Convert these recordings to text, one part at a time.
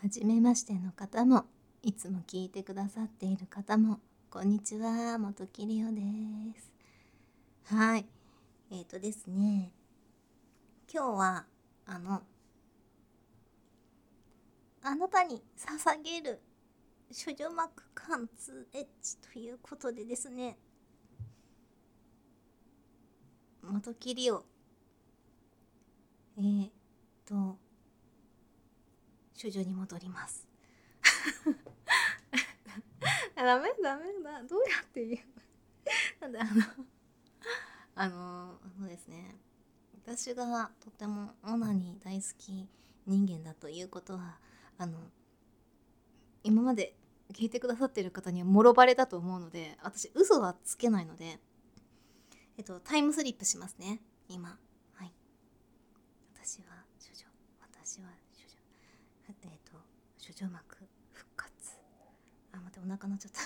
はじめましての方も、いつも聞いてくださっている方も、こんにちは、元木里央です。はい。ですね、今日は、あなたに捧げる処女膜貫通エッジということでですね、元木里央、処女に戻ります。ダメだ、どうやって言うなんでですね、私がとてもオナニー大好き人間だということは今まで聞いてくださっている方にはもろバレだと思うので、私嘘はつけないので、タイムスリップしますね今。はい、私は処女、処女膜復活。待って、お腹鳴っちゃった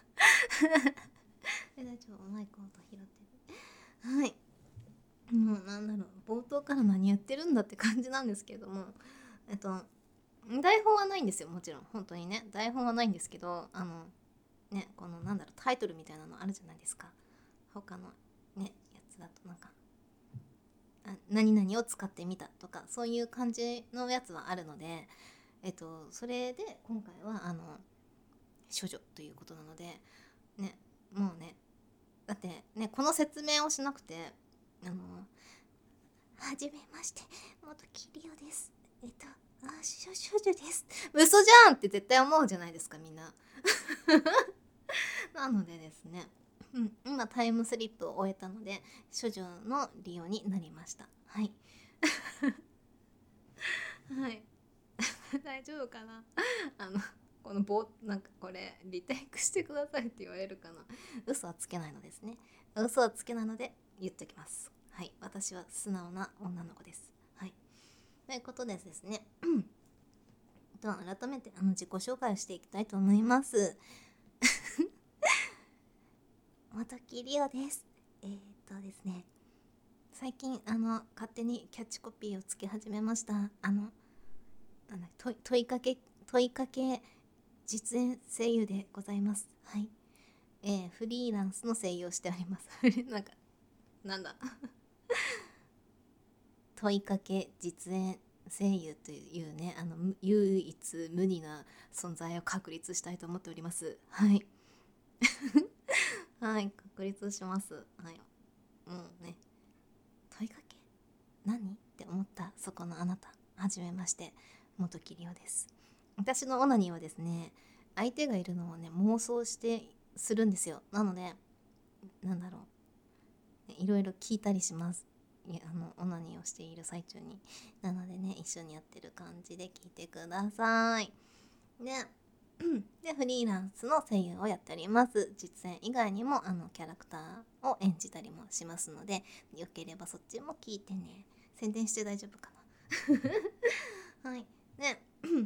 大丈夫、マイク音拾ってる。はい、もうなんだろう、冒頭から何言ってるんだって感じなんですけれども、台本はないんですよ。もちろん本当にね、台本はないんですけど、このなんだろう、タイトルみたいなのあるじゃないですか、他のねやつだと。なんか何々を使ってみたとか、そういう感じのやつはあるので、それで今回は処女ということなのでね、もうね、だってね、この説明をしなくて、はじめまして、元木里央です、処女です、嘘じゃんって絶対思うじゃないですか、みんななのでですね、今タイムスリップを終えたので、処女の利用になりました。はいはい大丈夫かなこのなんかこれリテイクしてくださいって言われるかな。嘘はつけないのですね。嘘はつけないので言っておきます。はい、私は素直な女の子です。はい、ということでですね、改めて自己紹介をしていきたいと思います。元木里央です。ですね、最近勝手にキャッチコピーをつけ始めました。問いかけ実演声優でございます。はい、フリーランスの声優をしておりますなんだ問いかけ実演声優というね、唯一無二な存在を確立したいと思っております。はいはい、確立します。はい、もうね、問いかけ何って思ったそこのあなた、はじめまして、元木里央です。私のオナニーはですね、相手がいるのをね妄想してするんですよ。なので、なんだろう、いろいろ聞いたりします。オナニーをしている最中に。なのでね、一緒にやってる感じで聞いてください。でフリーランスの声優をやっております。実演以外にもキャラクターを演じたりもしますので、よければそっちも聞いてね。宣伝して大丈夫かなはいね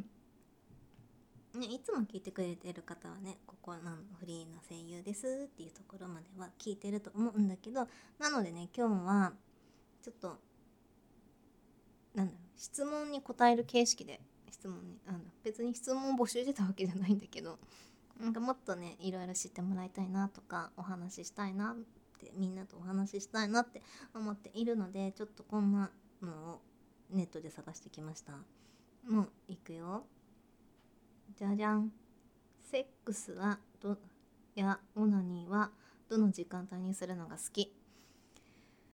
ね、いつも聞いてくれてる方はね、ここフリーの声優ですっていうところまでは聞いてると思うんだけど、なのでね、今日はちょっと質問に答える形式で、別に質問を募集してたわけじゃないんだけど、なんかもっとね、いろいろ知ってもらいたいなとか、お話ししたいなって、みんなとお話ししたいなって思っているので、ちょっとこんなのをネットで探してきました。もういくよ。じゃじゃん。セックスはやオナニーはどの時間帯にするのが好き？